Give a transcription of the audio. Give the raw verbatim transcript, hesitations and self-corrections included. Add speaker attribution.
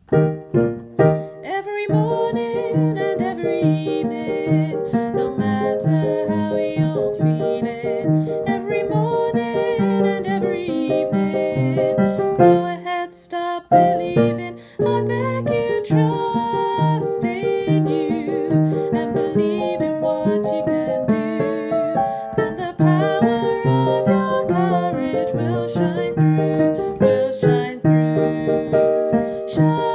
Speaker 1: Every morning and every evening, no matter how you're feeling. Every morning and every evening, go ahead, stop believing. I beg you, trust in you and believe in what you can do. Then the power of your courage will shine through, will shine through. Shine